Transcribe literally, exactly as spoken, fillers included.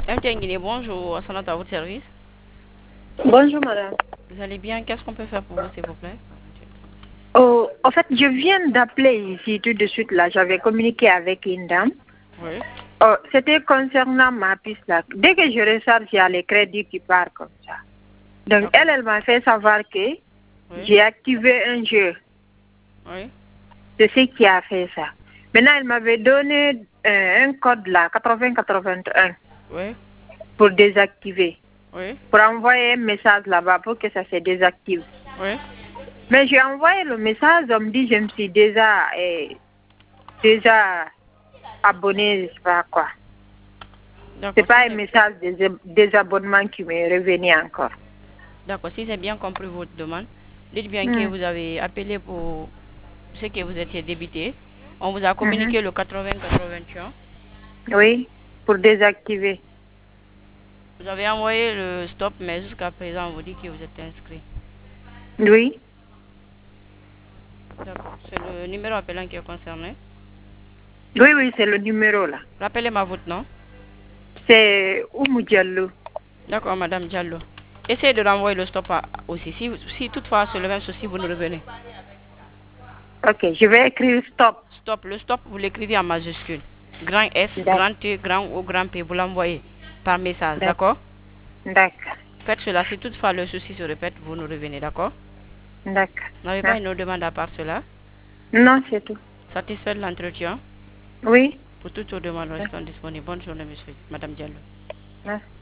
M T N Guinée, bonjour, Sanata à votre service. Bonjour madame. Vous allez bien? Qu'est-ce qu'on peut faire pour vous, s'il vous plaît? Oh, en fait, je viens d'appeler ici tout de suite là. J'avais communiqué avec une dame. Oui. Oh, c'était concernant ma piste là. Dès que je recharge, il y a les crédits qui partent comme ça. Donc elle, elle m'a fait savoir que Oui. j'ai activé un jeu. Oui. C'est ce qui a fait ça. Maintenant, elle m'avait donné euh, un code là, quatre-vingts quatre-vingt-un, Oui. pour désactiver. Oui. Pour envoyer un message là-bas pour que ça se désactive. Oui. Mais j'ai envoyé le message, on me dit je me suis déjà, euh, déjà abonné, je sais pas quoi. C'est D'accord. Si pas un message de désabonnement qui m'est revenu encore. D'accord. Si j'ai bien compris votre demande, dites bien que Mm. vous avez appelé pour ce que vous étiez débité. On vous a Mhm. communiqué le quatre-vingts quatre-vingt-un. Oui, pour désactiver. Vous avez envoyé le stop, mais jusqu'à présent, on vous dit que vous êtes inscrit. Oui. D'accord. C'est le numéro appelant qui est concerné. Oui, oui, c'est le numéro là. Rappelez-moi votre nom. C'est Oumou Diallo. D'accord, Madame Diallo. Essayez de renvoyer le stop à- aussi. Si, si toutefois c'est le même souci, vous nous revenez. Ok, je vais écrire stop. Stop. Le stop, vous l'écrivez en majuscule. Grand S, D'ac- grand T, grand O, grand P. Vous l'envoyez par message, d'ac- d'accord? D'accord. Faites cela. Si toutefois le souci se répète, vous nous revenez, d'accord? D'accord. Vous n'avez pas Merci. une autre demande à part cela? Non, c'est tout. Satisfait de l'entretien? Oui. Pour toutes vos demandes, restons disponibles. Bonne journée, monsieur. Madame Diallo. Merci.